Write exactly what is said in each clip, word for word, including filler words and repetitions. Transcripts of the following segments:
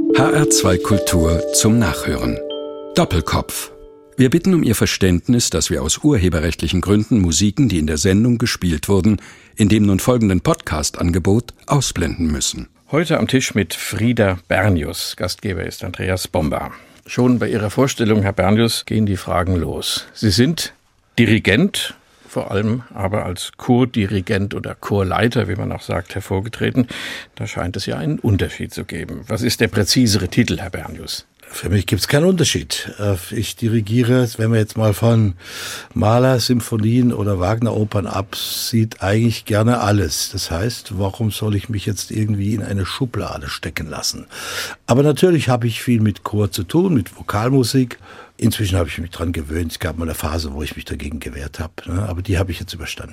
H R zwei Kultur zum Nachhören. Doppelkopf. Wir bitten um Ihr Verständnis, dass wir aus urheberrechtlichen Gründen Musiken, die in der Sendung gespielt wurden, in dem nun folgenden Podcast-Angebot ausblenden müssen. Heute am Tisch mit Frida Bernius. Gastgeber ist Andreas Bomba. Schon bei Ihrer Vorstellung, Herr Bernius, gehen die Fragen los. Sie sind Dirigent, vor allem aber als Chordirigent oder Chorleiter, wie man auch sagt, hervorgetreten. Da scheint es ja einen Unterschied zu geben. Was ist der präzisere Titel, Herr Bernius? Für mich gibt es keinen Unterschied. Ich dirigiere, wenn man jetzt mal von Mahler, Symphonien oder Wagner-Opern absieht, eigentlich gerne alles. Das heißt, warum soll ich mich jetzt irgendwie in eine Schublade stecken lassen? Aber natürlich habe ich viel mit Chor zu tun, mit Vokalmusik. Inzwischen habe ich mich dran gewöhnt. Es gab mal eine Phase, wo ich mich dagegen gewehrt habe. Aber die habe ich jetzt überstanden.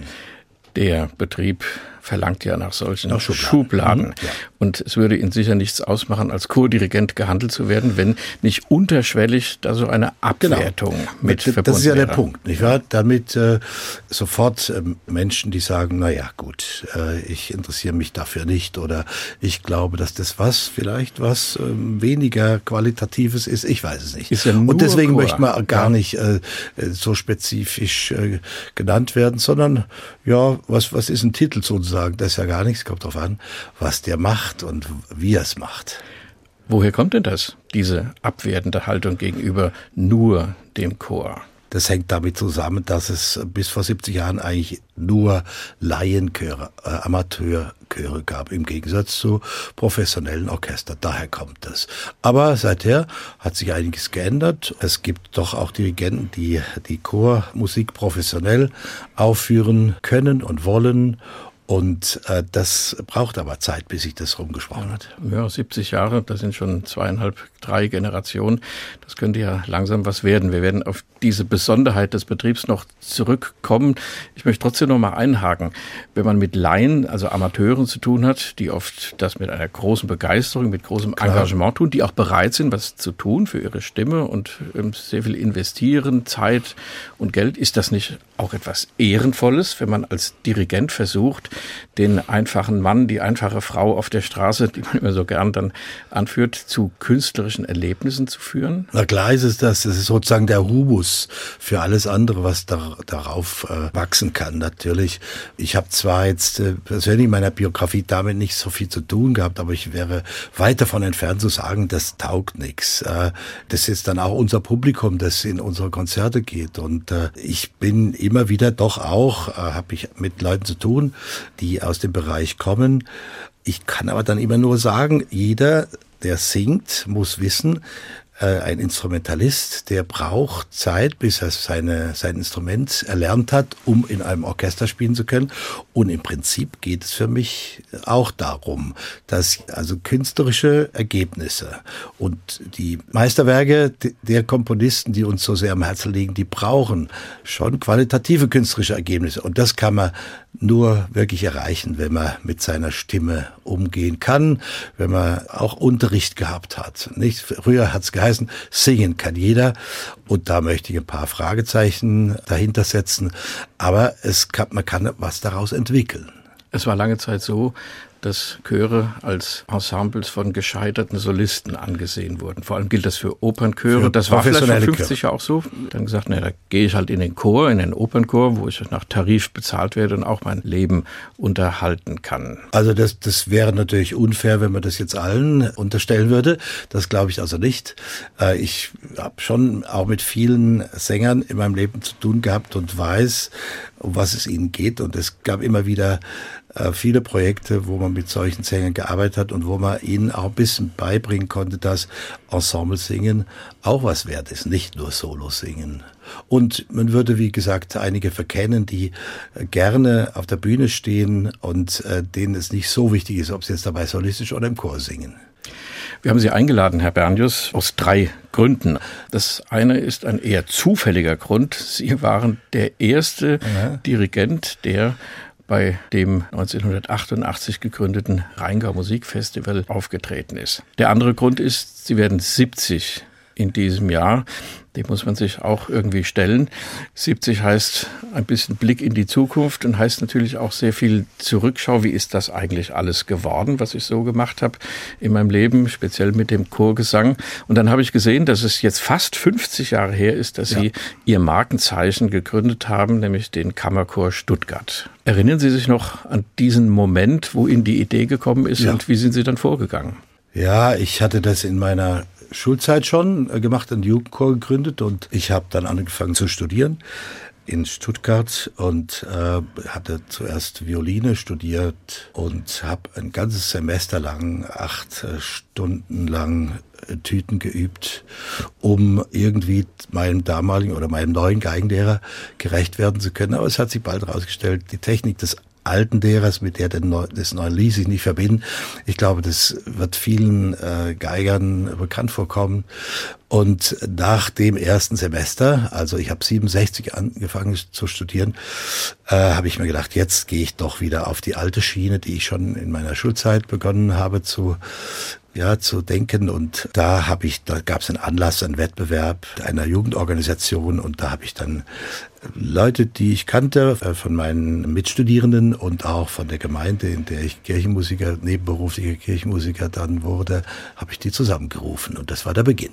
Der Betrieb verlangt ja nach solchen nach Schubladen. Schubladen. Mhm, ja. Und es würde Ihnen sicher nichts ausmachen, als Chordirigent gehandelt zu werden, wenn nicht unterschwellig da so eine Abwertung genau. mit das verbunden ist ja wäre. der Punkt, nicht wahr? Damit äh, sofort äh, Menschen, die sagen, na ja, gut, äh, ich interessiere mich dafür nicht oder ich glaube, dass das was, vielleicht was äh, weniger Qualitatives ist, ich weiß es nicht. Ist ja nur Und deswegen Chor. möchte man gar ja. nicht äh, so spezifisch äh, genannt werden, sondern ja, was, was ist ein Titel sozusagen? Das ist ja gar nichts, kommt drauf an, was der macht und wie er es macht. Woher kommt denn das, diese abwertende Haltung gegenüber nur dem Chor? Das hängt damit zusammen, dass es bis vor siebzig Jahren eigentlich nur Laienchöre, äh, Amateurchöre gab, im Gegensatz zu professionellen Orchestern. Daher kommt das. Aber seither hat sich einiges geändert. Es gibt doch auch Dirigenten, die die Chormusik professionell aufführen können und wollen. Und äh, das braucht aber Zeit, bis sich das rumgesprochen hat. Ja, siebzig Jahre, das sind schon zweieinhalb, drei Generationen. Das könnte ja langsam was werden. Wir werden auf diese Besonderheit des Betriebs noch zurückkommen. Ich möchte trotzdem noch mal einhaken. Wenn man mit Laien, also Amateuren zu tun hat, die oft das mit einer großen Begeisterung, mit großem Klar. Engagement tun, die auch bereit sind, was zu tun für ihre Stimme und ähm, sehr viel investieren, Zeit und Geld, ist das nicht auch etwas Ehrenvolles, wenn man als Dirigent versucht, den einfachen Mann, die einfache Frau auf der Straße, die man immer so gern dann anführt, zu künstlerischen Erlebnissen zu führen? Na klar ist es das. Das ist sozusagen der Humus für alles andere, was da, darauf äh, wachsen kann. Natürlich, ich habe zwar jetzt äh, persönlich in meiner Biografie damit nicht so viel zu tun gehabt, aber ich wäre weit davon entfernt zu sagen, das taugt nichts. Äh, das ist dann auch unser Publikum, das in unsere Konzerte geht. Und äh, ich bin immer wieder doch auch, äh, habe ich mit Leuten zu tun, die aus dem Bereich kommen. Ich kann aber dann immer nur sagen, jeder, der singt, muss wissen, äh, ein Instrumentalist, der braucht Zeit, bis er seine, sein Instrument erlernt hat, um in einem Orchester spielen zu können. Und im Prinzip geht es für mich auch darum, dass also künstlerische Ergebnisse und die Meisterwerke der Komponisten, die uns so sehr am Herzen liegen, die brauchen schon qualitative künstlerische Ergebnisse. Und das kann man nur wirklich erreichen, wenn man mit seiner Stimme umgehen kann, wenn man auch Unterricht gehabt hat. Nicht? Früher hat es geheißen, singen kann jeder. Und da möchte ich ein paar Fragezeichen dahinter setzen. Aber es kann, man kann was daraus entwickeln. Es war lange Zeit so, dass Chöre als Ensembles von gescheiterten Solisten angesehen wurden. Vor allem gilt das für Opernchöre. Für das war vielleicht vor fünfzig Chöre. Jahren auch so. Dann gesagt, na, da gehe ich halt in den Chor, in den Opernchor, wo ich nach Tarif bezahlt werde und auch mein Leben unterhalten kann. Also das, das wäre natürlich unfair, wenn man das jetzt allen unterstellen würde. Das glaube ich also nicht. Ich habe schon auch mit vielen Sängern in meinem Leben zu tun gehabt und weiß, um was es ihnen geht. Und es gab immer wieder viele Projekte, wo man mit solchen Sängern gearbeitet hat und wo man ihnen auch ein bisschen beibringen konnte, dass Ensemble-Singen auch was wert ist, nicht nur Solo-Singen. Und man würde, wie gesagt, einige verkennen, die gerne auf der Bühne stehen und äh, denen es nicht so wichtig ist, ob sie jetzt dabei solistisch oder im Chor singen. Wir haben Sie eingeladen, Herr Bernius, aus drei Gründen. Das eine ist ein eher zufälliger Grund. Sie waren der erste ja. Dirigent, der bei dem neunzehnhundertachtundachtzig gegründeten Rheingau Musikfestival aufgetreten ist. Der andere Grund ist, Sie werden siebzig in diesem Jahr. Dem muss man sich auch irgendwie stellen. siebzig heißt ein bisschen Blick in die Zukunft und heißt natürlich auch sehr viel Zurückschau. Wie ist das eigentlich alles geworden, was ich so gemacht habe in meinem Leben, speziell mit dem Chorgesang. Und dann habe ich gesehen, dass es jetzt fast fünfzig Jahre her ist, dass ja. Sie Ihr Markenzeichen gegründet haben, nämlich den Kammerchor Stuttgart. Erinnern Sie sich noch an diesen Moment, wo Ihnen die Idee gekommen ist ja. und wie sind Sie dann vorgegangen? Ja, ich hatte das in meiner Schulzeit schon gemacht, einen Jugendchor gegründet und ich habe dann angefangen zu studieren in Stuttgart und äh, hatte zuerst Violine studiert und habe ein ganzes Semester lang, acht äh, Stunden lang äh, Tüten geübt, um irgendwie meinem damaligen oder meinem neuen Geigenlehrer gerecht werden zu können. Aber es hat sich bald herausgestellt, die Technik des alten Lehrers, mit der des neuen ließ sich nicht verbinden. Ich glaube, das wird vielen äh, Geigern bekannt vorkommen. Und nach dem ersten Semester, also ich habe siebenundsechzig angefangen zu studieren, äh, habe ich mir gedacht, jetzt gehe ich doch wieder auf die alte Schiene, die ich schon in meiner Schulzeit begonnen habe zu ja zu denken. Und da habe ich, da gab es einen Anlass, einen Wettbewerb einer Jugendorganisation und da habe ich dann Leute, die ich kannte, von meinen Mitstudierenden und auch von der Gemeinde, in der ich Kirchenmusiker, nebenberuflicher Kirchenmusiker dann wurde, habe ich die zusammengerufen und das war der Beginn.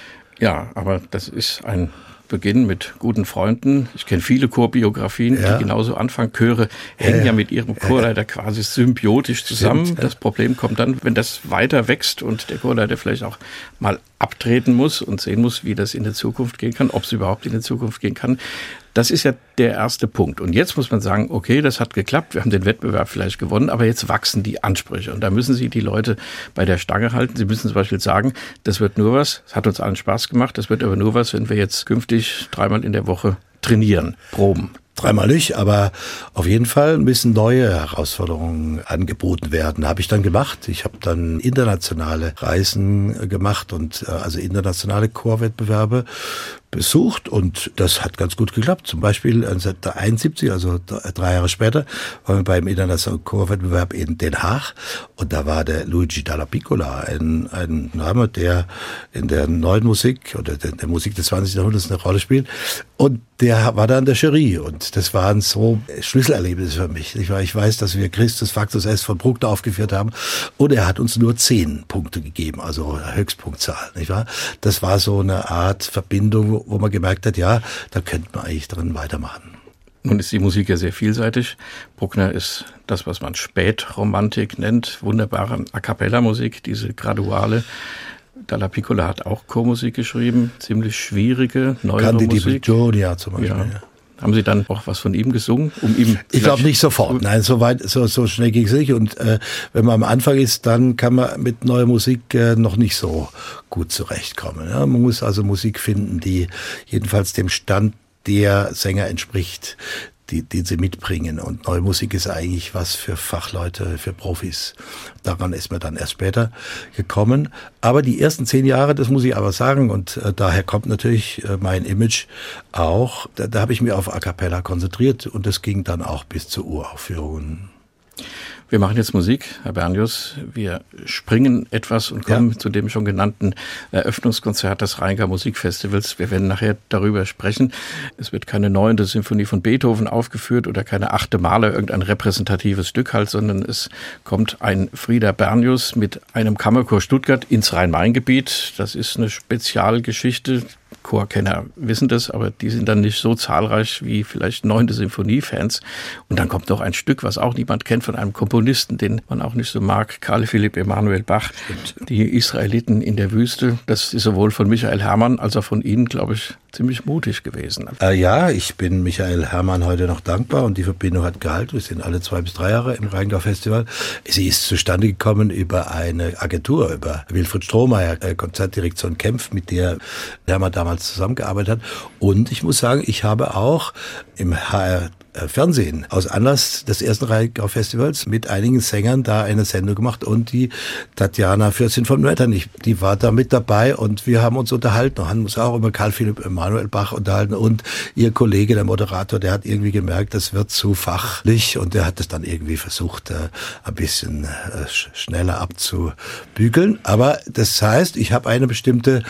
Ja, aber das ist ein Beginn mit guten Freunden. Ich kenne viele Chorbiografien, ja. die genauso anfangen. Chöre hängen ja, ja mit ihrem Chorleiter quasi symbiotisch zusammen. Stimmt, ja. Das Problem kommt dann, wenn das weiter wächst und der Chorleiter vielleicht auch mal abtreten muss und sehen muss, wie das in der Zukunft gehen kann, ob es überhaupt in der Zukunft gehen kann. Das ist ja der erste Punkt. Und jetzt muss man sagen, okay, das hat geklappt, wir haben den Wettbewerb vielleicht gewonnen, aber jetzt wachsen die Ansprüche. Und da müssen Sie die Leute bei der Stange halten. Sie müssen zum Beispiel sagen, das wird nur was, es hat uns allen Spaß gemacht, das wird aber nur was, wenn wir jetzt künftig dreimal in der Woche trainieren, proben. Dreimal nicht, aber auf jeden Fall müssen neue Herausforderungen angeboten werden. Habe ich dann gemacht. Ich habe dann internationale Reisen gemacht und also internationale Chorwettbewerbe besucht und das hat ganz gut geklappt. Zum Beispiel neunzehnhunderteinundsiebzig, also drei Jahre später, waren wir beim internationalen Chorwettbewerb in Den Haag und da war der Luigi Dalla Piccola, ein, ein Name, der in der neuen Musik oder der, der Musik des zwanzigsten Jahrhunderts eine Rolle spielt und der war da in der Jury und das waren so Schlüsselerlebnisse für mich. Ich weiß, dass wir Christus Factus Est von Bruckner aufgeführt haben und er hat uns nur zehn Punkte gegeben, also Höchstpunktzahl, nicht wahr? Das war so eine Art Verbindung, wo man gemerkt hat, ja, da könnte man eigentlich drin weitermachen. Nun ist die Musik ja sehr vielseitig. Bruckner ist das, was man Spätromantik nennt, wunderbare A-cappella-Musik, diese Graduale. Dalla Piccola hat auch Chormusik geschrieben, ziemlich schwierige, neuere Musik. Candide Bricionia zum Beispiel, ja. ja. Haben Sie dann auch was von ihm gesungen? Um ihm ich glaube nicht sofort. Nein, so weit, so, so schnell ging es nicht. Und äh, wenn man am Anfang ist, dann kann man mit neuer Musik äh, noch nicht so gut zurechtkommen. Ja? Man muss also Musik finden, die jedenfalls dem Stand der Sänger entspricht, die, die sie mitbringen. Und neue Musik ist eigentlich was für Fachleute, für Profis. Daran ist man dann erst später gekommen. Aber die ersten zehn Jahre, das muss ich aber sagen, und äh, daher kommt natürlich äh, mein Image auch, da, da habe ich mich auf A Cappella konzentriert und das ging dann auch bis zur Uraufführung. Wir machen jetzt Musik, Herr Bernius. Wir springen etwas und kommen ja. zu dem schon genannten Eröffnungskonzert des Rheingau Musikfestivals. Wir werden nachher darüber sprechen. Es wird keine neunte Symphonie von Beethoven aufgeführt oder keine achte Mahler, irgendein repräsentatives Stück halt, sondern es kommt ein Frieder Bernius mit einem Kammerchor Stuttgart ins Rhein-Main-Gebiet. Das ist eine Spezialgeschichte. Chorkenner wissen das, aber die sind dann nicht so zahlreich wie vielleicht neunte Symphonie-Fans. Und dann kommt noch ein Stück, was auch niemand kennt, von einem Komponisten, den man auch nicht so mag, Karl Philipp Emanuel Bach, die Israeliten in der Wüste. Das ist sowohl von Michael Herrmann als auch von Ihnen, glaube ich, ziemlich mutig gewesen. Äh, ja, ich bin Michael Herrmann heute noch dankbar und die Verbindung hat gehalten. Wir sind alle zwei bis drei Jahre im Rheingau-Festival. Sie ist zustande gekommen über eine Agentur, über Wilfried Strohmeier, äh, Konzertdirektion Kempf, mit der Herrmann damals zusammengearbeitet hat. Und ich muss sagen, ich habe auch im H R Fernsehen aus Anlass des ersten Rheingau-Festivals mit einigen Sängern da eine Sendung gemacht und die Tatjana Fürstin von Metternich, die war da mit dabei und wir haben uns unterhalten und haben uns auch über Karl Philipp Emanuel Bach unterhalten und ihr Kollege, der Moderator, der hat irgendwie gemerkt, das wird zu fachlich und der hat es dann irgendwie versucht, äh, ein bisschen äh, schneller abzubügeln. Aber das heißt, ich habe eine bestimmte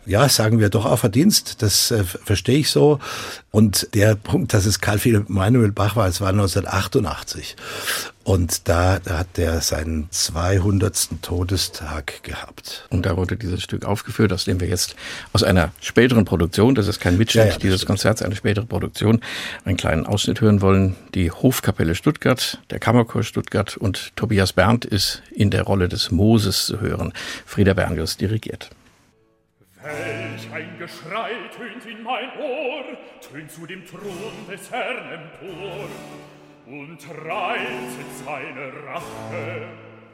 Ja, sagen wir doch auch Verdienst, das äh, verstehe ich so. Und der Punkt, dass es Karl Philipp Emanuel Bach war, es war neunzehnhundertachtundachtzig. Und da, da hat er seinen zweihundertsten Todestag gehabt. Und da wurde dieses Stück aufgeführt, aus dem wir jetzt aus einer späteren Produktion, das ist kein Mitschnitt ja, ja, dieses Konzerts, eine spätere Produktion, einen kleinen Ausschnitt hören wollen. Die Hofkapelle Stuttgart, der Kammerchor Stuttgart und Tobias Berndt ist in der Rolle des Moses zu hören. Frieder Bernius dirigiert. Welch ein Geschrei tönt in mein Ohr, tönt zu dem Thron des Herrn empor und reizt seine Rache.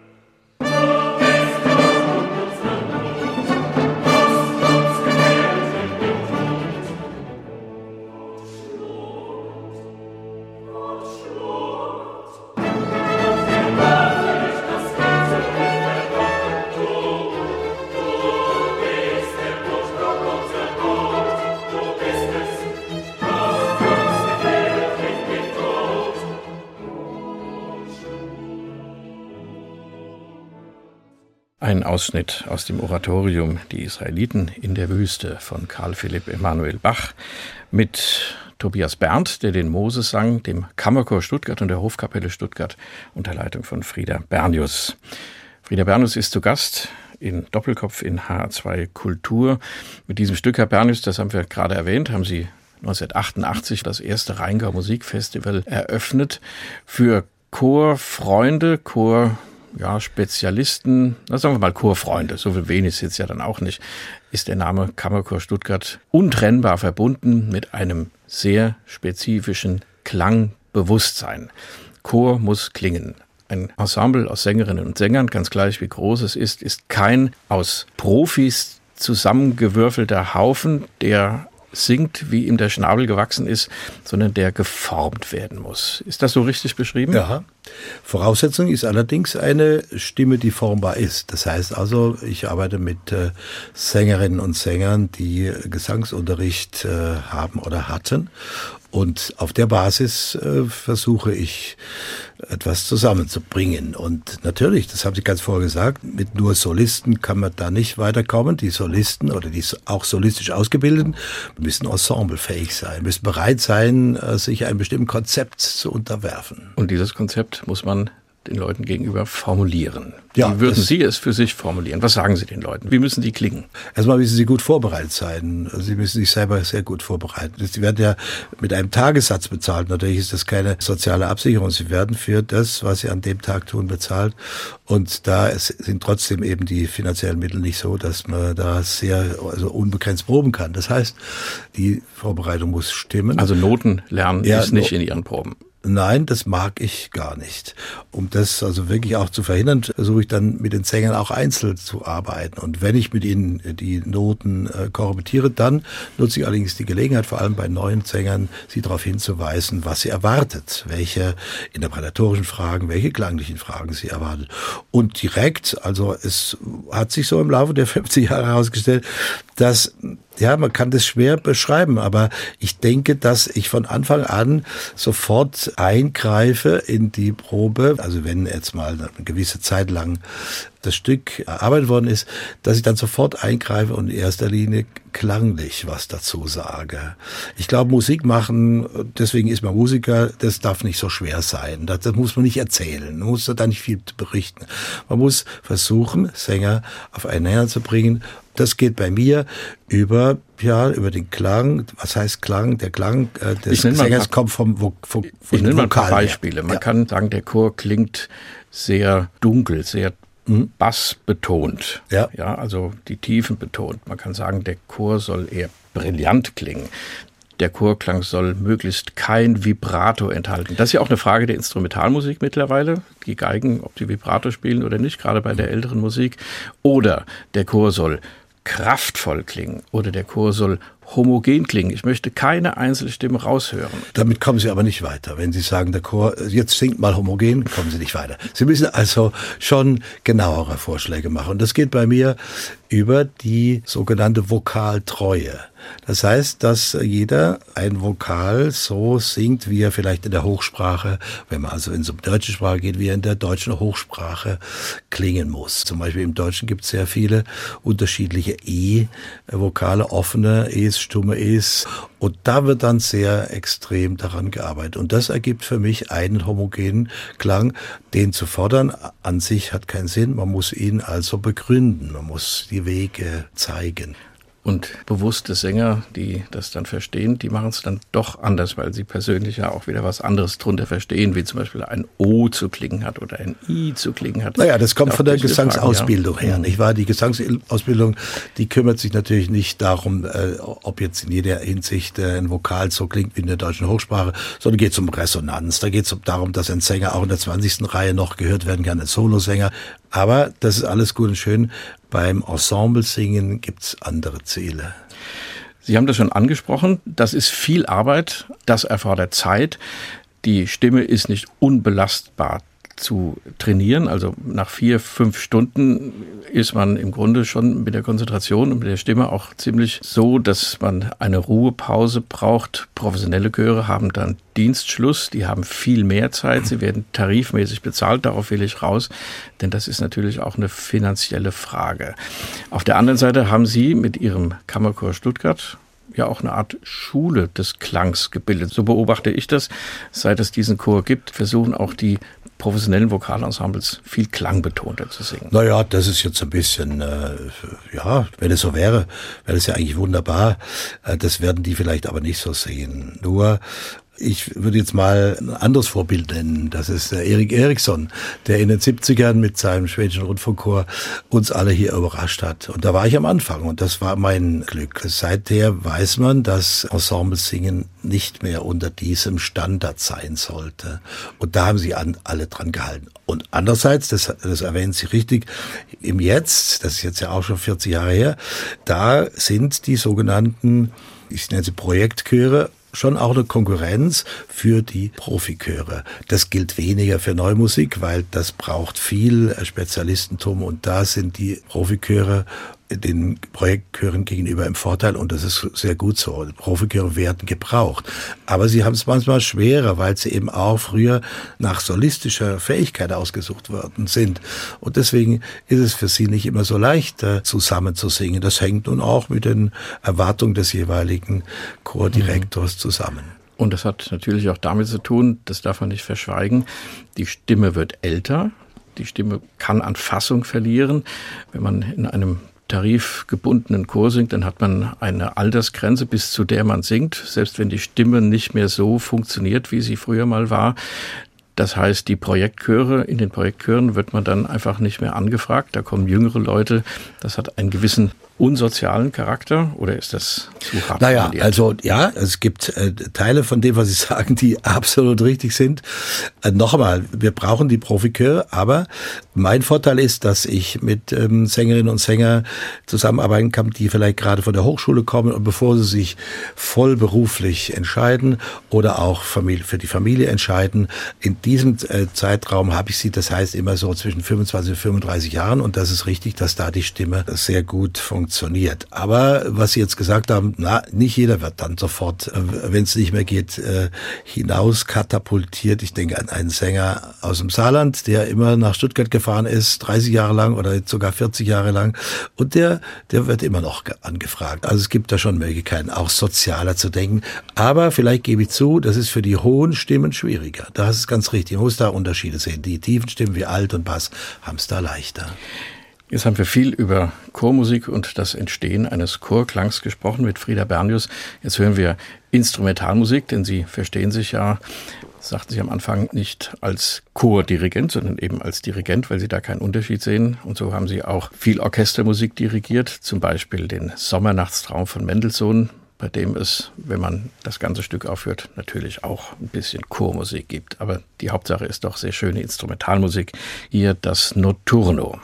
Ein Ausschnitt aus dem Oratorium Die Israeliten in der Wüste von Karl Philipp Emanuel Bach mit Tobias Berndt, der den Moses sang, dem Kammerchor Stuttgart und der Hofkapelle Stuttgart unter Leitung von Frieder Bernius. Frieder Bernius ist zu Gast in Doppelkopf in H R zwei Kultur. Mit diesem Stück, Herr Bernius, das haben wir gerade erwähnt, haben Sie neunzehnhundertachtundachtzig das erste Rheingau Musikfestival eröffnet. Für Chorfreunde, Chor Ja, Spezialisten, na sagen wir mal Chorfreunde, so viel wenig ist jetzt ja dann auch nicht, ist der Name Kammerchor Stuttgart untrennbar verbunden mit einem sehr spezifischen Klangbewusstsein. Chor muss klingen. Ein Ensemble aus Sängerinnen und Sängern, ganz gleich wie groß es ist, ist kein aus Profis zusammengewürfelter Haufen, der singt, wie ihm der Schnabel gewachsen ist, sondern der geformt werden muss. Ist das so richtig beschrieben? Ja. Voraussetzung ist allerdings eine Stimme, die formbar ist. Das heißt also, ich arbeite mit äh, Sängerinnen und Sängern, die Gesangsunterricht äh, haben oder hatten. Und auf der Basis äh, versuche ich, etwas zusammenzubringen. Und natürlich, das haben Sie ganz vorher gesagt, mit nur Solisten kann man da nicht weiterkommen. Die Solisten oder die auch solistisch Ausgebildeten müssen ensemblefähig sein, müssen bereit sein, sich einem bestimmten Konzept zu unterwerfen. Und dieses Konzept muss man den Leuten gegenüber formulieren. Ja, wie würden Sie es für sich formulieren? Was sagen Sie den Leuten? Wie müssen die klingen? Erstmal müssen sie gut vorbereitet sein. Sie müssen sich selber sehr gut vorbereiten. Sie werden ja mit einem Tagessatz bezahlt. Natürlich ist das keine soziale Absicherung. Sie werden für das, was sie an dem Tag tun, bezahlt. Und da sind trotzdem eben die finanziellen Mittel nicht so, dass man da sehr also unbegrenzt proben kann. Das heißt, die Vorbereitung muss stimmen. Also Noten lernen ja, ist nicht in Ihren Proben. Nein, das mag ich gar nicht. Um das also wirklich auch zu verhindern, versuche ich dann mit den Sängern auch einzeln zu arbeiten. Und wenn ich mit ihnen die Noten äh, korrepetiere, dann nutze ich allerdings die Gelegenheit, vor allem bei neuen Sängern, sie darauf hinzuweisen, was sie erwartet, welche interpretatorischen Fragen, welche klanglichen Fragen sie erwartet. Und direkt, also es hat sich so im Laufe der fünfzig Jahre herausgestellt, dass ja, man kann das schwer beschreiben, aber ich denke, dass ich von Anfang an sofort eingreife in die Probe. Also wenn jetzt mal eine gewisse Zeit lang das Stück erarbeitet worden ist, dass ich dann sofort eingreife und in erster Linie klanglich was dazu sage. Ich glaube, Musik machen, deswegen ist man Musiker, das darf nicht so schwer sein. Das, das muss man nicht erzählen, man muss da nicht viel berichten. Man muss versuchen, Sänger auf einen Nenner zu bringen. Das geht bei mir über, ja, über den Klang. Was heißt Klang? Der Klang äh, des Sängers kommt vom, vom, vom Ich nenne mal ein paar Beispiele. Man ja. kann sagen, der Chor klingt sehr dunkel, sehr mhm. bassbetont. Ja. ja, also die Tiefen betont. Man kann sagen, der Chor soll eher brillant klingen. Der Chorklang soll möglichst kein Vibrato enthalten. Das ist ja auch eine Frage der Instrumentalmusik mittlerweile. Die Geigen, ob die Vibrato spielen oder nicht, gerade bei der älteren Musik. Oder der Chor soll kraftvoll klingen oder der Chor soll homogen klingen. Ich möchte keine Einzelstimme raushören. Damit kommen Sie aber nicht weiter. Wenn Sie sagen, der Chor, jetzt singt mal homogen, kommen Sie nicht weiter. Sie müssen also schon genauere Vorschläge machen. Und das geht bei mir über die sogenannte Vokaltreue. Das heißt, dass jeder ein Vokal so singt, wie er vielleicht in der Hochsprache, wenn man also in so eine deutsche Sprache geht, wie er in der deutschen Hochsprache klingen muss. Zum Beispiel im Deutschen gibt es sehr viele unterschiedliche E-Vokale, offene Es, stumme Es. Und da wird dann sehr extrem daran gearbeitet. Und das ergibt für mich einen homogenen Klang. Den zu fordern an sich hat keinen Sinn. Man muss ihn also begründen. Man muss die Wege zeigen. Und bewusste Sänger, die das dann verstehen, die machen es dann doch anders, weil sie persönlich ja auch wieder was anderes drunter verstehen, wie zum Beispiel ein O zu klingen hat oder ein I zu klingen hat. Naja, das kommt von der Gesangsausbildung her, nicht wahr? Die Gesangsausbildung, die kümmert sich natürlich nicht darum, äh, ob jetzt in jeder Hinsicht äh, ein Vokal so klingt wie in der deutschen Hochsprache, sondern geht es um Resonanz. Da geht es darum, dass ein Sänger auch in der zwanzigsten Reihe noch gehört werden kann, ein Solosänger. Aber das ist alles gut und schön. Beim Ensemble-Singen gibt's andere Ziele. Sie haben das schon angesprochen. Das ist viel Arbeit. Das erfordert Zeit. Die Stimme ist nicht unbelastbar zu trainieren. Also nach vier, fünf Stunden ist man im Grunde schon mit der Konzentration und mit der Stimme auch ziemlich so, dass man eine Ruhepause braucht. Professionelle Chöre haben dann Dienstschluss, die haben viel mehr Zeit, sie werden tarifmäßig bezahlt, darauf will ich raus, denn das ist natürlich auch eine finanzielle Frage. Auf der anderen Seite haben Sie mit Ihrem Kammerchor Stuttgart ja auch eine Art Schule des Klangs gebildet. So beobachte ich das. Seit es diesen Chor gibt, versuchen auch die professionellen Vokalensembles viel klangbetonter zu singen. Naja, das ist jetzt ein bisschen, äh, ja, wenn es so wäre, wäre es ja eigentlich wunderbar. Äh, das werden die vielleicht aber nicht so sehen. Nur, ich würde jetzt mal ein anderes Vorbild nennen. Das ist der Erik Eriksson, der in den siebzigern mit seinem schwedischen Rundfunkchor uns alle hier überrascht hat. Und da war ich am Anfang und das war mein Glück. Seither weiß man, dass Ensemblesingen nicht mehr unter diesem Standard sein sollte. Und da haben sie an, alle dran gehalten. Und andererseits, das, das erwähnen Sie richtig, im Jetzt, das ist jetzt ja auch schon vierzig Jahre her, da sind die sogenannten, ich nenne sie Projektchöre, schon auch eine Konkurrenz für die Profichöre. Das gilt weniger für Neumusik, weil das braucht viel Spezialistentum und da sind die Profichöre den Projektchören gegenüber im Vorteil und das ist sehr gut so. Profichöre werden gebraucht. Aber sie haben es manchmal schwerer, weil sie eben auch früher nach solistischer Fähigkeit ausgesucht worden sind. Und deswegen ist es für sie nicht immer so leicht, zusammen zu singen. Das hängt nun auch mit den Erwartungen des jeweiligen Chordirektors zusammen. Und das hat natürlich auch damit zu tun, das darf man nicht verschweigen, die Stimme wird älter, die Stimme kann an Fassung verlieren. Wenn man in einem tarifgebundenen Chor singt, dann hat man eine Altersgrenze, bis zu der man singt, selbst wenn die Stimme nicht mehr so funktioniert, wie sie früher mal war. Das heißt, die Projektchöre, in den Projektchören wird man dann einfach nicht mehr angefragt. Da kommen jüngere Leute. Das hat einen gewissen unsozialen Charakter oder ist das zu hart? Naja, also ja, es gibt äh, Teile von dem, was Sie sagen, die absolut richtig sind. Äh, noch einmal, wir brauchen die Profichöre, aber mein Vorteil ist, dass ich mit ähm, Sängerinnen und Sängern zusammenarbeiten kann, die vielleicht gerade von der Hochschule kommen und bevor sie sich voll beruflich entscheiden oder auch Familie, für die Familie entscheiden, in diesem äh, Zeitraum habe ich sie, das heißt immer so zwischen fünfundzwanzig und fünfunddreißig Jahren und das ist richtig, dass da die Stimme sehr gut funktioniert. Funktioniert. Aber was Sie jetzt gesagt haben, na, nicht jeder wird dann sofort, äh, wenn es nicht mehr geht, äh, hinaus katapultiert. Ich denke an einen Sänger aus dem Saarland, der immer nach Stuttgart gefahren ist, dreißig Jahre lang oder sogar vierzig Jahre lang. Und der, der wird immer noch angefragt. Also es gibt da schon Möglichkeiten, auch sozialer zu denken. Aber vielleicht gebe ich zu, das ist für die hohen Stimmen schwieriger. Das ist ganz richtig. Man muss da Unterschiede sehen. Die tiefen Stimmen wie Alt und Bass haben es da leichter. Jetzt haben wir viel über Chormusik und das Entstehen eines Chorklangs gesprochen mit Frieda Bernius. Jetzt hören wir Instrumentalmusik, denn Sie verstehen sich ja, sagten Sie am Anfang, nicht als Chordirigent, sondern eben als Dirigent, weil Sie da keinen Unterschied sehen. Und so haben Sie auch viel Orchestermusik dirigiert, zum Beispiel den Sommernachtstraum von Mendelssohn, bei dem es, wenn man das ganze Stück aufhört, natürlich auch ein bisschen Chormusik gibt. Aber die Hauptsache ist doch sehr schöne Instrumentalmusik. Hier das Notturno.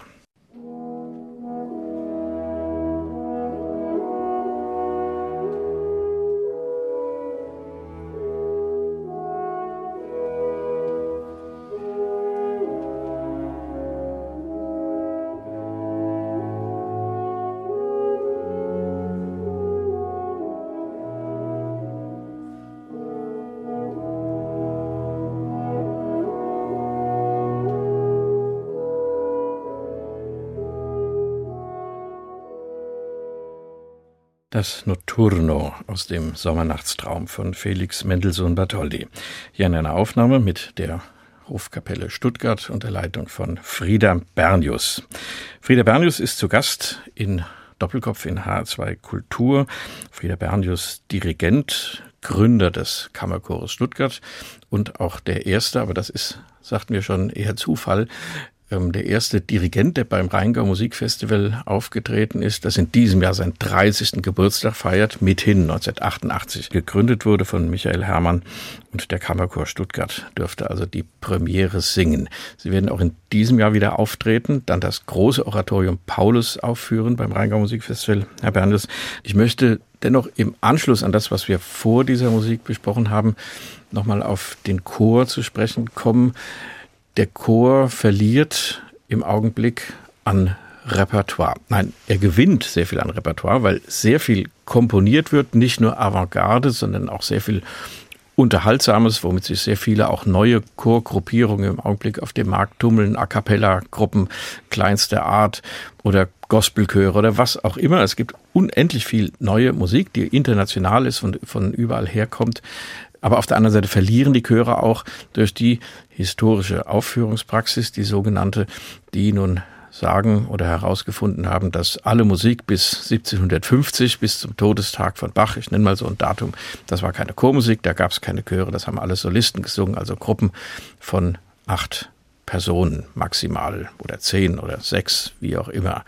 Das Notturno aus dem Sommernachtstraum von Felix Mendelssohn Bartholdy. Hier in einer Aufnahme mit der Hofkapelle Stuttgart unter Leitung von Frieda Bernius. Frieda Bernius ist zu Gast in Doppelkopf in H R zwei Kultur. Frieda Bernius, Dirigent, Gründer des Kammerchores Stuttgart und auch der erste, aber das ist, sagten wir schon, eher Zufall, der erste Dirigent, der beim Rheingau Musikfestival aufgetreten ist, das in diesem Jahr seinen dreißigsten Geburtstag feiert, mithin neunzehnhundertachtundachtzig gegründet wurde von Michael Herrmann, und der Kammerchor Stuttgart dürfte also die Premiere singen. Sie werden auch in diesem Jahr wieder auftreten, dann das große Oratorium Paulus aufführen beim Rheingau Musikfestival. Herr Bernius, ich möchte dennoch im Anschluss an das, was wir vor dieser Musik besprochen haben, nochmal auf den Chor zu sprechen kommen. Der Chor verliert im Augenblick an Repertoire. Nein, er gewinnt sehr viel an Repertoire, weil sehr viel komponiert wird, nicht nur Avantgarde, sondern auch sehr viel Unterhaltsames, womit sich sehr viele auch neue Chorgruppierungen im Augenblick auf dem Markt tummeln, A-Cappella-Gruppen kleinster Art oder Gospelchöre oder was auch immer. Es gibt unendlich viel neue Musik, die international ist und von überall herkommt. Aber auf der anderen Seite verlieren die Chöre auch durch die historische Aufführungspraxis, die sogenannte, die nun sagen oder herausgefunden haben, dass alle Musik bis siebzehnhundertfünfzig, bis zum Todestag von Bach, ich nenne mal so ein Datum, das war keine Chormusik, da gab es keine Chöre, das haben alle Solisten gesungen, also Gruppen von acht Personen maximal oder zehn oder sechs, wie auch immer.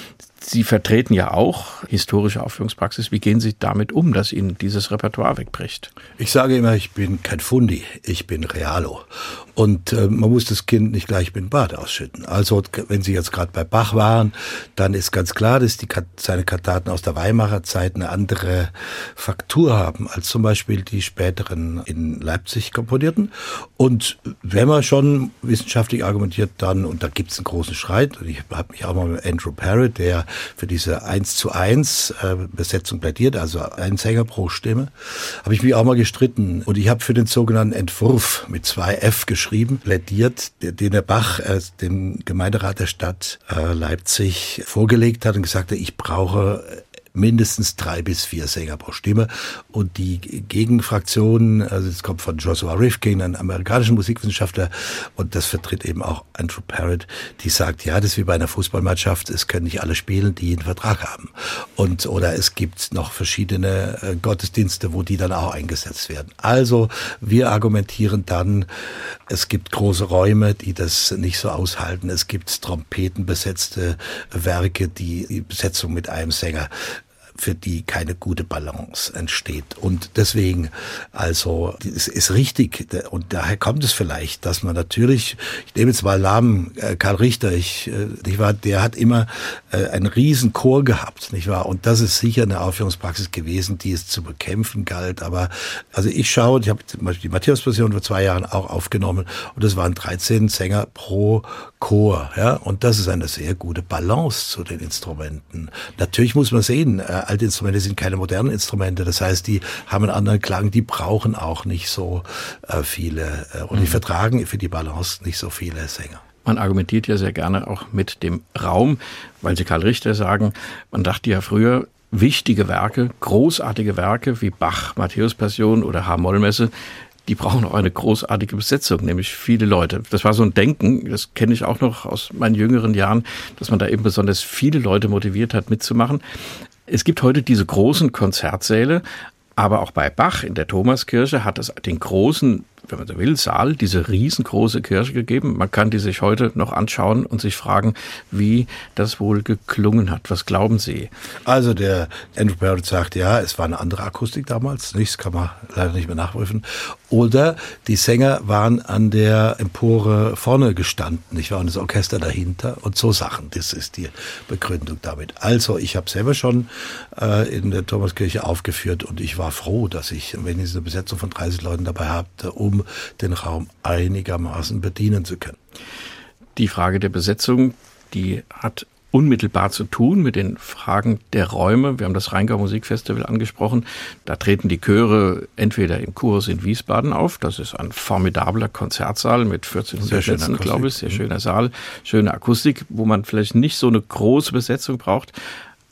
Sie vertreten ja auch historische Aufführungspraxis. Wie gehen Sie damit um, dass Ihnen dieses Repertoire wegbricht? Ich sage immer, ich bin kein Fundi, ich bin Realo. Und äh, man muss das Kind nicht gleich mit dem Bad ausschütten. Also wenn Sie jetzt gerade bei Bach waren, dann ist ganz klar, dass die, seine Kantaten aus der Weimarer Zeit eine andere Faktur haben, als zum Beispiel die späteren in Leipzig komponierten. Und wenn man schon wissenschaftlich argumentiert, dann, und da gibt es einen großen Streit, und ich habe mich auch mal mit Andrew Parrott, der für diese eins zu eins äh, Besetzung plädiert, also ein Sänger pro Stimme, habe ich mich auch mal gestritten. Und ich habe für den sogenannten Entwurf mit zwei F geschrieben, plädiert, den der Bach äh, dem Gemeinderat der Stadt äh, Leipzig vorgelegt hat und gesagt hat, ich brauche mindestens drei bis vier Sänger pro Stimme. Und die Gegenfraktion, also es kommt von Joshua Rifkin, einem amerikanischen Musikwissenschaftler, und das vertritt eben auch Andrew Parrott, die sagt, ja, das ist wie bei einer Fußballmannschaft, es können nicht alle spielen, die einen Vertrag haben. Und, oder es gibt noch verschiedene äh, Gottesdienste, wo die dann auch eingesetzt werden. Also, wir argumentieren dann, es gibt große Räume, die das nicht so aushalten. Es gibt trompetenbesetzte Werke, die die Besetzung mit einem Sänger, für die keine gute Balance entsteht. Und deswegen, also, es ist richtig, und daher kommt es vielleicht, dass man natürlich, ich nehme jetzt mal Namen, Karl Richter, ich, nicht wahr, der hat immer einen riesen Chor gehabt, nicht wahr? Und das ist sicher eine Aufführungspraxis gewesen, die es zu bekämpfen galt. Aber, also ich schaue, ich habe zum Beispiel die Matthäus-Passion vor zwei Jahren auch aufgenommen, und es waren dreizehn Sänger pro Chor, ja? Und das ist eine sehr gute Balance zu den Instrumenten. Natürlich muss man sehen, alte Instrumente sind keine modernen Instrumente, das heißt, die haben einen anderen Klang, die brauchen auch nicht so äh, viele, äh, und die mhm. vertragen für die Balance nicht so viele Sänger. Man argumentiert ja sehr gerne auch mit dem Raum, weil Sie Karl Richter sagen, man dachte ja früher, wichtige Werke, großartige Werke wie Bach, Matthäus-Passion oder H-Moll-Messe, die brauchen auch eine großartige Besetzung, nämlich viele Leute. Das war so ein Denken, das kenne ich auch noch aus meinen jüngeren Jahren, dass man da eben besonders viele Leute motiviert hat, mitzumachen. Es gibt heute diese großen Konzertsäle, aber auch bei Bach in der Thomaskirche hat es den großen, wenn man so will, Saal, diese riesengroße Kirche gegeben. Man kann die sich heute noch anschauen und sich fragen, wie das wohl geklungen hat. Was glauben Sie? Also der Andrew Parrott sagt, ja, es war eine andere Akustik damals. Nichts kann man leider nicht mehr nachprüfen. Oder die Sänger waren an der Empore vorne gestanden. Ich war und das Orchester dahinter und so Sachen. Das ist die Begründung damit. Also ich habe selber schon äh, in der Thomaskirche aufgeführt und ich war froh, dass ich, wenn ich eine Besetzung von dreißig Leuten dabei hatte, um den Raum einigermaßen bedienen zu können. Die Frage der Besetzung, die hat unmittelbar zu tun mit den Fragen der Räume. Wir haben das Rheingau Musikfestival angesprochen. Da treten die Chöre entweder im Kurhaus in Wiesbaden auf. Das ist ein formidabler Konzertsaal mit vierzehnhundert Plätzen, glaube ich. Sehr schöner Saal, schöne Akustik, wo man vielleicht nicht so eine große Besetzung braucht.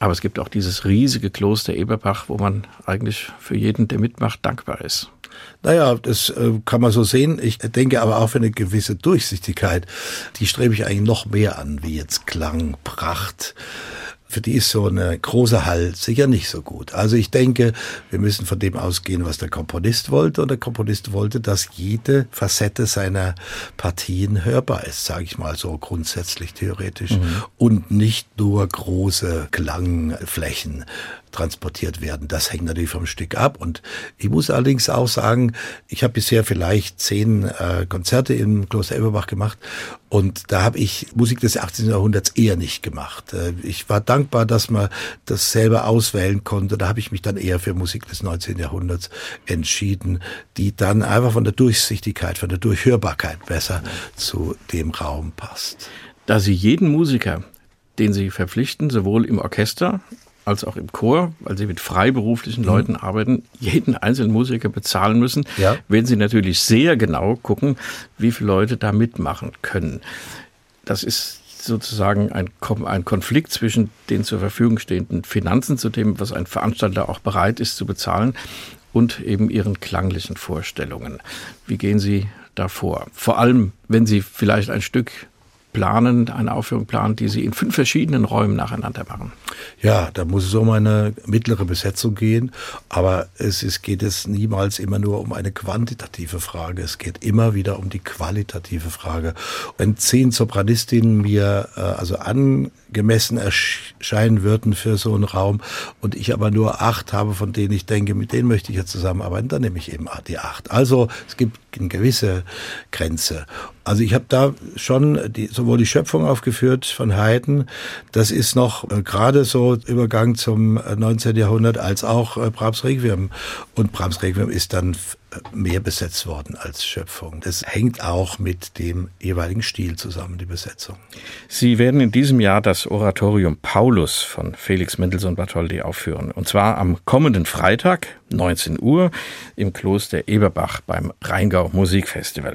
Aber es gibt auch dieses riesige Kloster Eberbach, wo man eigentlich für jeden, der mitmacht, dankbar ist. Naja, das äh, kann man so sehen. Ich denke aber auch für eine gewisse Durchsichtigkeit, die strebe ich eigentlich noch mehr an, wie jetzt Klang, Pracht. Für die ist so eine große Hall sicher nicht so gut. Also ich denke, wir müssen von dem ausgehen, was der Komponist wollte. Und der Komponist wollte, dass jede Facette seiner Partien hörbar ist, sage ich mal so grundsätzlich theoretisch. Mhm. Und nicht nur große Klangflächen transportiert werden. Das hängt natürlich vom Stück ab. Und ich muss allerdings auch sagen, ich habe bisher vielleicht zehn äh, Konzerte im Kloster Eberbach gemacht und da habe ich Musik des achtzehnten Jahrhunderts eher nicht gemacht. Äh, ich war dankbar, dass man das selber auswählen konnte. Da habe ich mich dann eher für Musik des neunzehnten Jahrhunderts entschieden, die dann einfach von der Durchsichtigkeit, von der Durchhörbarkeit besser zu dem Raum passt. Da Sie jeden Musiker, den Sie verpflichten, sowohl im Orchester als auch im Chor, weil Sie mit freiberuflichen mhm. Leuten arbeiten, jeden einzelnen Musiker bezahlen müssen, ja. werden Sie natürlich sehr genau gucken, wie viele Leute da mitmachen können. Das ist sozusagen ein, ein Konflikt zwischen den zur Verfügung stehenden Finanzen, zu dem, was ein Veranstalter auch bereit ist zu bezahlen, und eben Ihren klanglichen Vorstellungen. Wie gehen Sie da vor? Vor allem, wenn Sie vielleicht ein Stück planen, eine Aufführung planen, die Sie in fünf verschiedenen Räumen nacheinander machen. Ja, da muss es um eine mittlere Besetzung gehen, aber es ist, geht es niemals immer nur um eine quantitative Frage, es geht immer wieder um die qualitative Frage. Wenn zehn Sopranistinnen mir äh, also angemessen erscheinen würden für so einen Raum und ich aber nur acht habe, von denen ich denke, mit denen möchte ich ja zusammenarbeiten, dann nehme ich eben die acht. Also es gibt eine gewisse Grenze. Also ich habe da schon die, sowohl die Schöpfung aufgeführt von Haydn, das ist noch äh, gerade so Übergang zum äh, neunzehnten Jahrhundert, als auch äh, Brahms Requiem. Und Brahms Requiem ist dann äh, mehr besetzt worden als Schöpfung. Das hängt auch mit dem jeweiligen Stil zusammen, die Besetzung. Sie werden in diesem Jahr das Oratorium Paulus von Felix Mendelssohn Bartholdy aufführen. Und zwar am kommenden Freitag, neunzehn Uhr, im Kloster Eberbach beim Rheingau Musikfestival.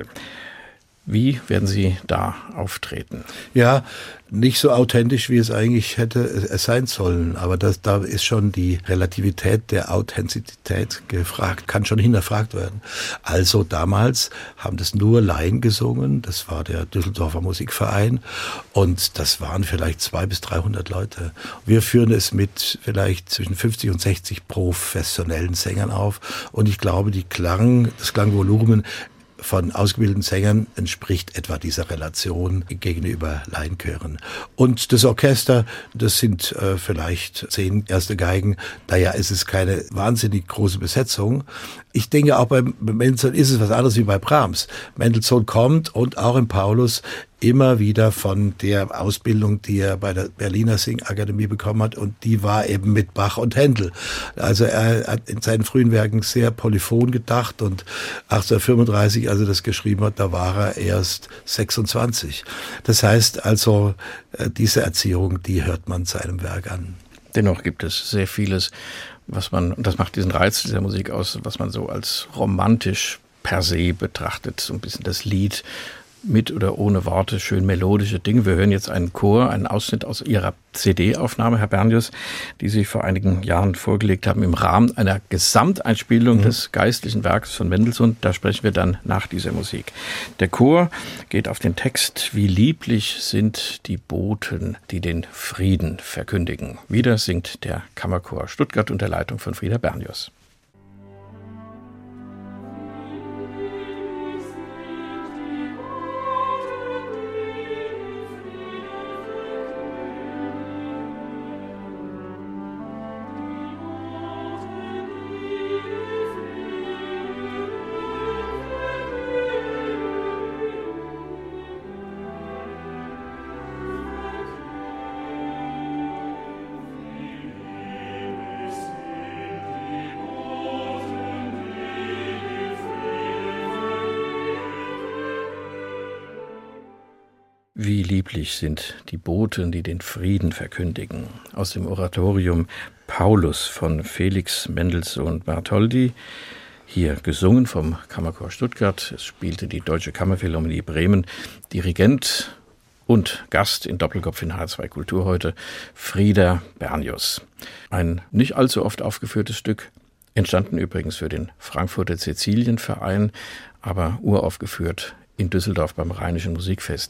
Wie werden Sie da auftreten? Ja, nicht so authentisch, wie es eigentlich hätte sein sollen. Aber das, da ist schon die Relativität der Authentizität gefragt, kann schon hinterfragt werden. Also damals haben das nur Laien gesungen. Das war der Düsseldorfer Musikverein. Und das waren vielleicht zweihundert bis dreihundert Leute. Wir führen es mit vielleicht zwischen fünfzig und sechzig professionellen Sängern auf. Und ich glaube, die Klang, das Klangvolumen von ausgebildeten Sängern entspricht etwa dieser Relation gegenüber Laienchören. Und das Orchester, das sind äh, vielleicht zehn erste Geigen. Daher ist es keine wahnsinnig große Besetzung. Ich denke, auch bei Mendelssohn ist es was anderes wie bei Brahms. Mendelssohn kommt und auch im Paulus immer wieder von der Ausbildung, die er bei der Berliner Singakademie bekommen hat, und die war eben mit Bach und Händel. Also er hat in seinen frühen Werken sehr polyphon gedacht, und achtzehnhundertfünfunddreißig, als er das geschrieben hat, da war er erst sechsundzwanzig. Das heißt also, diese Erziehung, die hört man seinem Werk an. Dennoch gibt es sehr vieles, was man, und das macht diesen Reiz dieser Musik aus, was man so als romantisch per se betrachtet, so ein bisschen das Lied, mit oder ohne Worte, schön melodische Dinge. Wir hören jetzt einen Chor, einen Ausschnitt aus Ihrer C D-Aufnahme, Herr Bernius, die Sie vor einigen Jahren vorgelegt haben, im Rahmen einer Gesamteinspielung mhm. des geistlichen Werkes von Mendelssohn. Da sprechen wir dann nach dieser Musik. Der Chor geht auf den Text: Wie lieblich sind die Boten, die den Frieden verkündigen. Wieder singt der Kammerchor Stuttgart unter Leitung von Frieda Bernius. Wie lieblich sind die Boten, die den Frieden verkündigen. Aus dem Oratorium Paulus von Felix Mendelssohn Bartholdy. Hier gesungen vom Kammerchor Stuttgart. Es spielte die Deutsche Kammerphilharmonie Bremen. Dirigent Und Gast in Doppelkopf in H zwei Kultur heute, Frieder Bernius. Ein nicht allzu oft aufgeführtes Stück, entstanden übrigens für den Frankfurter Cäcilienverein, aber uraufgeführt in Düsseldorf beim Rheinischen Musikfest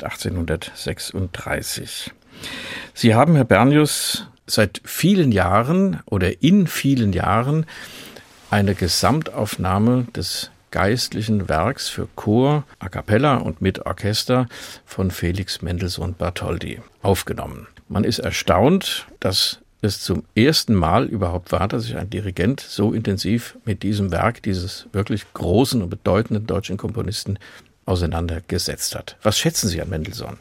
achtzehnhundertsechsunddreißig. Sie haben, Herr Bernius, seit vielen Jahren oder in vielen Jahren eine Gesamtaufnahme des geistlichen Werks für Chor, A cappella und mit Orchester von Felix Mendelssohn Bartholdy aufgenommen. Man ist erstaunt, dass es zum ersten Mal überhaupt war, dass sich ein Dirigent so intensiv mit diesem Werk dieses wirklich großen und bedeutenden deutschen Komponisten auseinandergesetzt hat. Was schätzen Sie an Mendelssohn?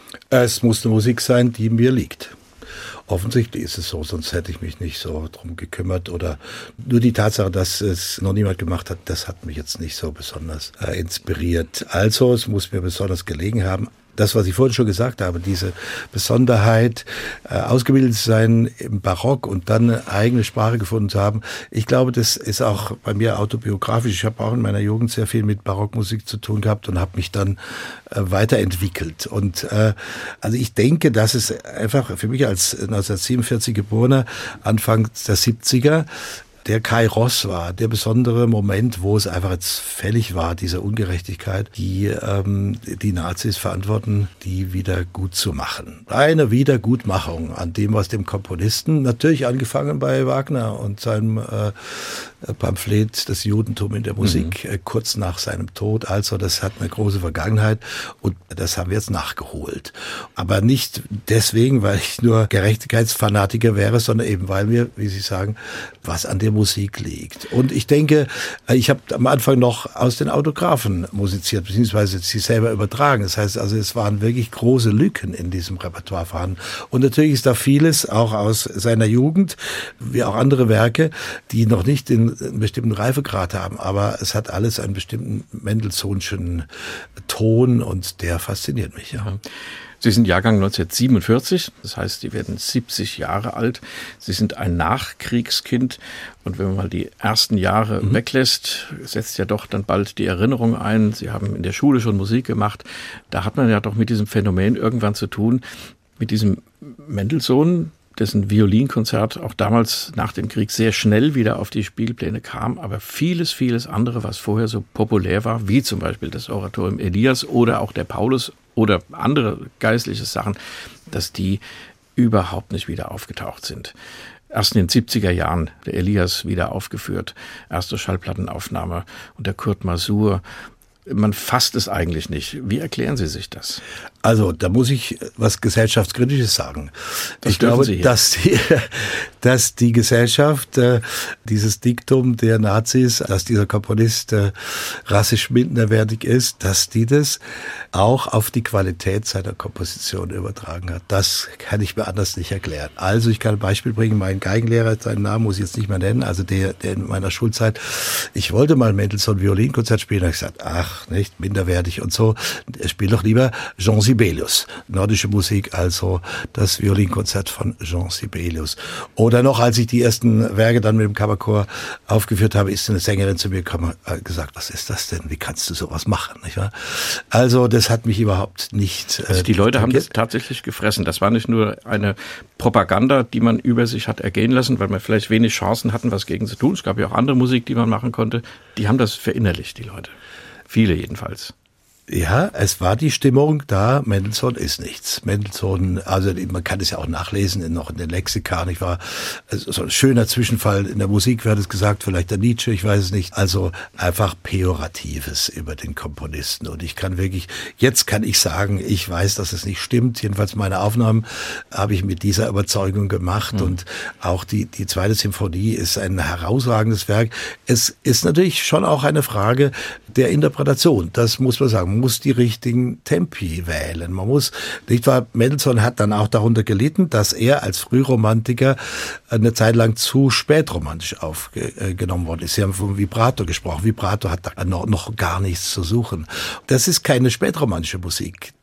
Es muss eine Musik sein, die mir liegt. Offensichtlich ist es so, sonst hätte ich mich nicht so drum gekümmert. Oder nur die Tatsache, dass es noch niemand gemacht hat, das hat mich jetzt nicht so besonders äh, inspiriert. Also, es muss mir besonders gelegen haben. Das, was ich vorhin schon gesagt habe, diese Besonderheit, äh, ausgebildet zu sein im Barock und dann eine eigene Sprache gefunden zu haben, ich glaube, das ist auch bei mir autobiografisch. Ich habe auch in meiner Jugend sehr viel mit Barockmusik zu tun gehabt und habe mich dann äh, weiterentwickelt. Und äh, also ich denke, dass es einfach für mich als neunzehnhundertsiebenundvierzig Geborener, Anfang der siebziger, der Kairos war, der besondere Moment, wo es einfach jetzt fällig war, diese Ungerechtigkeit, die ähm, die Nazis verantworten, die wieder gut zu machen. Eine Wiedergutmachung an dem, was dem Komponisten, natürlich angefangen bei Wagner und seinem äh, Pamphlet Das Judentum in der Musik, mhm. äh, kurz nach seinem Tod. Also das hat eine große Vergangenheit und das haben wir jetzt nachgeholt. Aber nicht deswegen, weil ich nur Gerechtigkeitsfanatiker wäre, sondern eben, weil mir, wie Sie sagen, was an dem Musik liegt. Und ich denke, ich habe am Anfang noch aus den Autographen musiziert, beziehungsweise sie selber übertragen. Das heißt also, es waren wirklich große Lücken in diesem Repertoire vorhanden. Und natürlich ist da vieles auch aus seiner Jugend, wie auch andere Werke, die noch nicht den, einen bestimmten Reifegrad haben. Aber es hat alles einen bestimmten Mendelssohnschen Ton und der fasziniert mich, ja. Sie sind Jahrgang neunzehnhundertsiebenundvierzig, das heißt, Sie werden siebzig Jahre alt. Sie sind ein Nachkriegskind. Und wenn man mal die ersten Jahre mhm. weglässt, setzt ja doch dann bald die Erinnerung ein. Sie haben in der Schule schon Musik gemacht. Da hat man ja doch mit diesem Phänomen irgendwann zu tun, mit diesem Mendelssohn, dessen Violinkonzert auch damals nach dem Krieg sehr schnell wieder auf die Spielpläne kam, aber vieles, vieles andere, was vorher so populär war, wie zum Beispiel das Oratorium Elias oder auch der Paulus oder andere geistliche Sachen, dass die überhaupt nicht wieder aufgetaucht sind. Erst in den siebziger Jahren der Elias wieder aufgeführt, erste Schallplattenaufnahme und der Kurt Masur. Man fasst es eigentlich nicht. Wie erklären Sie sich das? Also, da muss ich was Gesellschaftskritisches sagen. Das ich glaube, Sie dass die, dass die Gesellschaft, äh, dieses Diktum der Nazis, dass dieser Komponist äh, rassisch minderwertig ist, dass die das auch auf die Qualität seiner Komposition übertragen hat. Das kann ich mir anders nicht erklären. Also, ich kann ein Beispiel bringen. Mein Geigenlehrer, seinen Namen muss ich jetzt nicht mehr nennen, also der, der in meiner Schulzeit, ich wollte mal Mendelssohn Violinkonzert spielen, da habe ich gesagt, ach, nicht minderwertig und so, spiel doch lieber Jean Sibelius, nordische Musik, also das Violinkonzert von Jean Sibelius. Oder noch, als ich die ersten Werke dann mit dem Kammerchor aufgeführt habe, ist eine Sängerin zu mir gekommen und gesagt, was ist das denn? Wie kannst du sowas machen? Nicht wahr? Also das hat mich überhaupt nicht... Also die Leute haben das tatsächlich gefressen. Das war nicht nur eine Propaganda, die man über sich hat ergehen lassen, weil man vielleicht wenig Chancen hatten, was gegen zu tun. Es gab ja auch andere Musik, die man machen konnte. Die haben das verinnerlicht, die Leute. Viele jedenfalls. Ja, es war die Stimmung da, Mendelssohn ist nichts. Mendelssohn, also man kann es ja auch nachlesen, in, noch in den Lexika, nicht wahr? Also so ein schöner Zwischenfall in der Musik, wird es gesagt, vielleicht der Nietzsche, ich weiß es nicht. Also einfach Pejoratives über den Komponisten. Und ich kann wirklich, jetzt kann ich sagen, ich weiß, dass es nicht stimmt. Jedenfalls meine Aufnahmen habe ich mit dieser Überzeugung gemacht. Mhm. Und auch die, die zweite Symphonie ist ein herausragendes Werk. Es ist natürlich schon auch eine Frage der Interpretation. Das muss man sagen. Man muss die richtigen Tempi wählen. Man muss, nicht wahr, Mendelssohn hat dann auch darunter gelitten, dass er als Frühromantiker eine Zeit lang zu spätromantisch aufgenommen worden ist. Sie haben vom Vibrato gesprochen. Vibrato hat da noch, noch gar nichts zu suchen. Das ist keine spätromantische Musik.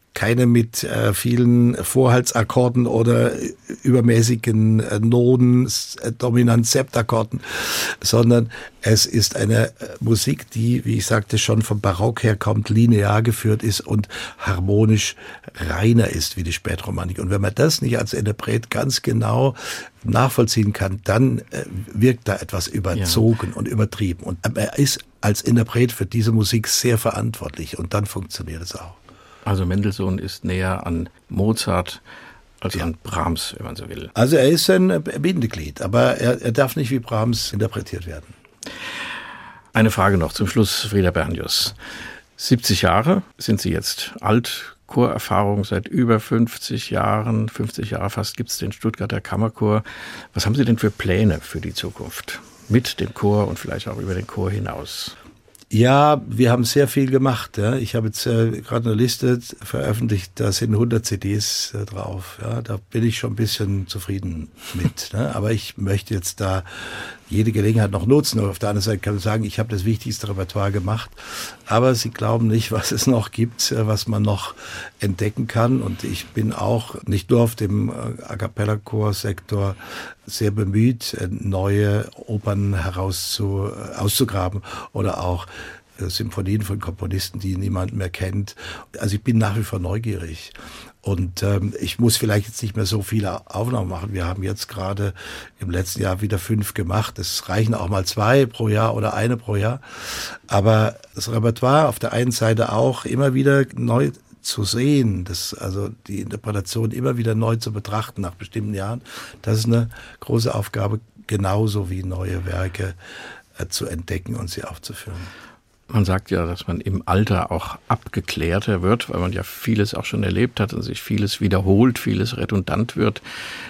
keine mit äh, vielen Vorhaltsakkorden oder übermäßigen äh, Noten, äh, dominant Septakkorden, sondern es ist eine äh, Musik, die, wie ich sagte, schon vom Barock her kommt, linear geführt ist und harmonisch reiner ist wie die Spätromanik. Und wenn man das nicht als Interpret ganz genau nachvollziehen kann, dann äh, wirkt da etwas überzogen ja. und übertrieben. Und er ist als Interpret für diese Musik sehr verantwortlich und dann funktioniert es auch. Also Mendelssohn ist näher an Mozart als ja. an Brahms, wenn man so will. Also er ist ein Bindeglied, aber er, er darf nicht wie Brahms interpretiert werden. Eine Frage noch zum Schluss, Frieder Bernius. siebzig Jahre sind Sie jetzt alt, Chorerfahrung seit über fünfzig Jahren, fünfzig Jahre fast gibt es den Stuttgarter Kammerchor. Was haben Sie denn für Pläne für die Zukunft mit dem Chor und vielleicht auch über den Chor hinaus? Ja, wir haben sehr viel gemacht. Ja. Ich habe jetzt äh, gerade eine Liste veröffentlicht, da sind hundert C Ds äh, drauf. Ja. Da bin ich schon ein bisschen zufrieden mit. Ne. Aber ich möchte jetzt da jede Gelegenheit noch nutzen. Und auf der anderen Seite kann man sagen, ich habe das wichtigste Repertoire gemacht. Aber Sie glauben nicht, was es noch gibt, was man noch entdecken kann. Und ich bin auch nicht nur auf dem A Cappella-Chor-Sektor sehr bemüht, neue Opern herauszu, auszugraben oder auch Symphonien von Komponisten, die niemand mehr kennt. Also ich bin nach wie vor neugierig. Und ähm, ich muss vielleicht jetzt nicht mehr so viele Aufnahmen machen. Wir haben jetzt gerade im letzten Jahr wieder fünf gemacht. Es reichen auch mal zwei pro Jahr oder eine pro Jahr. Aber das Repertoire auf der einen Seite auch immer wieder neu zu sehen, das, also die Interpretation immer wieder neu zu betrachten nach bestimmten Jahren, das ist eine große Aufgabe, genauso wie neue Werke äh, zu entdecken und sie aufzuführen. Man sagt ja, dass man im Alter auch abgeklärter wird, weil man ja vieles auch schon erlebt hat und sich vieles wiederholt, vieles redundant wird.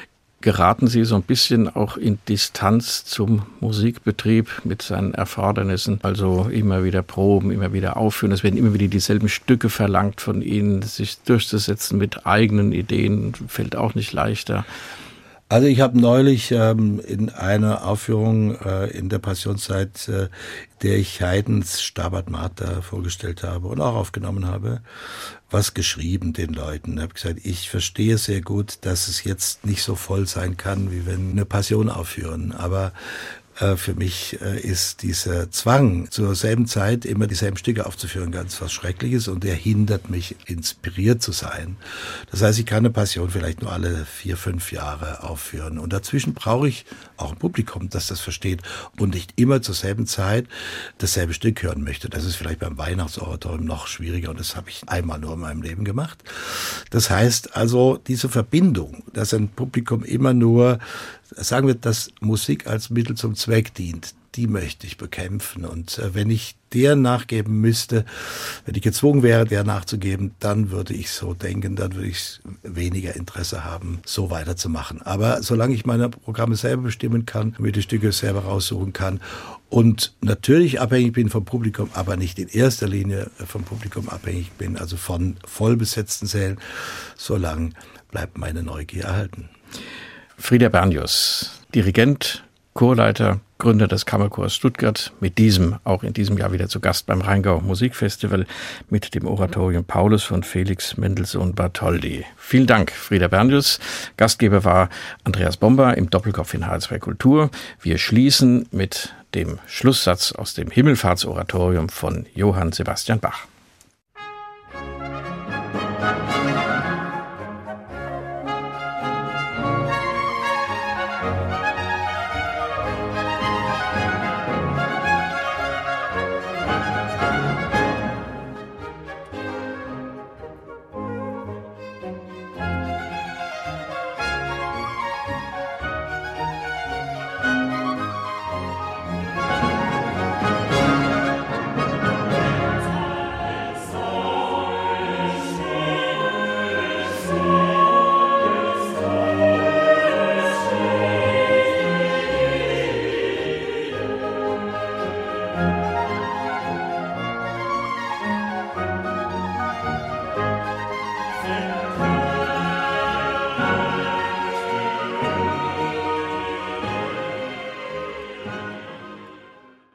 Geraten Sie so ein bisschen auch in Distanz zum Musikbetrieb mit seinen Erfordernissen? Also immer wieder proben, immer wieder aufführen. Es werden immer wieder dieselben Stücke verlangt von Ihnen. Sich durchzusetzen mit eigenen Ideen fällt auch nicht leichter. Also ich habe neulich ähm, in einer Aufführung äh, in der Passionszeit, äh, der ich Haydns Stabat Mater vorgestellt habe und auch aufgenommen habe, was geschrieben den Leuten. Ich habe gesagt, ich verstehe sehr gut, dass es jetzt nicht so voll sein kann, wie wenn wir eine Passion aufführen, aber für mich ist dieser Zwang, zur selben Zeit immer dieselben Stücke aufzuführen, ganz was Schreckliches und der hindert mich, inspiriert zu sein. Das heißt, ich kann eine Passion vielleicht nur alle vier, fünf Jahre aufführen und dazwischen brauche ich auch ein Publikum, das das versteht und nicht immer zur selben Zeit dasselbe Stück hören möchte. Das ist vielleicht beim Weihnachtsoratorium noch schwieriger und das habe ich einmal nur in meinem Leben gemacht. Das heißt also, diese Verbindung, dass ein Publikum immer nur, sagen wir, dass Musik als Mittel zum Zweck dient, die möchte ich bekämpfen. Und äh, wenn ich der nachgeben müsste, wenn ich gezwungen wäre, der nachzugeben, dann würde ich so denken, dann würde ich weniger Interesse haben, so weiterzumachen. Aber solange ich meine Programme selber bestimmen kann, mir die Stücke selber raussuchen kann und natürlich abhängig bin vom Publikum, aber nicht in erster Linie vom Publikum abhängig bin, also von vollbesetzten Sälen, solange bleibt meine Neugier erhalten. Frieder Bernius, Dirigent, Chorleiter, Gründer des Kammerchors Stuttgart, mit diesem auch in diesem Jahr wieder zu Gast beim Rheingau Musikfestival mit dem Oratorium Paulus von Felix Mendelssohn Bartholdy. Vielen Dank, Frieder Bernius. Gastgeber war Andreas Bomber im Doppelkopf in H R zwei Kultur. Wir schließen mit dem Schlusssatz aus dem Himmelfahrtsoratorium von Johann Sebastian Bach.